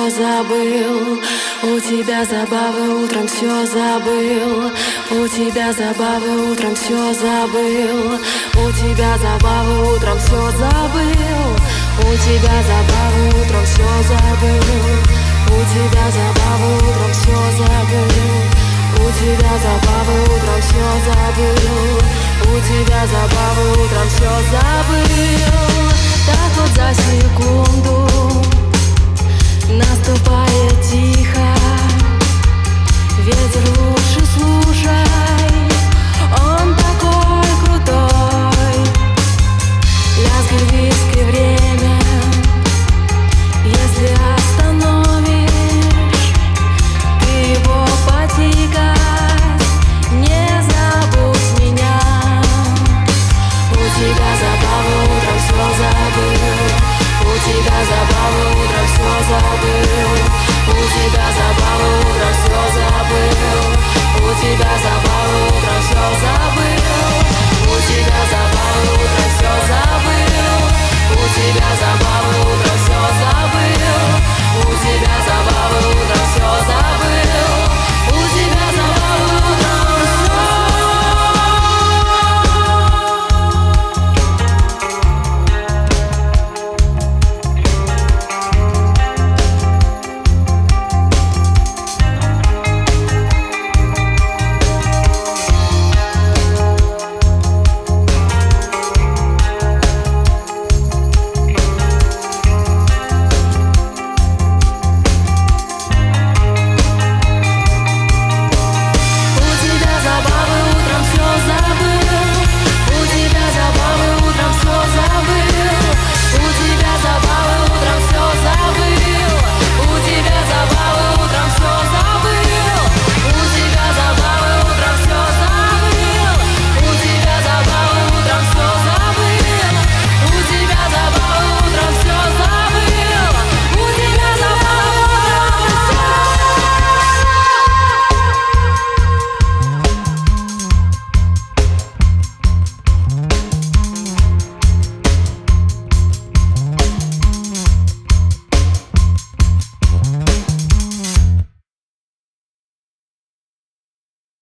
все забыл. У тебя забавы, утром все забыл. У тебя забавы, утром все забыл. У тебя забавы, утром все забыл. У тебя забавы, утром все забыл. У тебя забавы, утром все забыл. У тебя забавы, утром все забыл. У тебя забавы, утром все забыл. Так вот за секунду наступает тихо.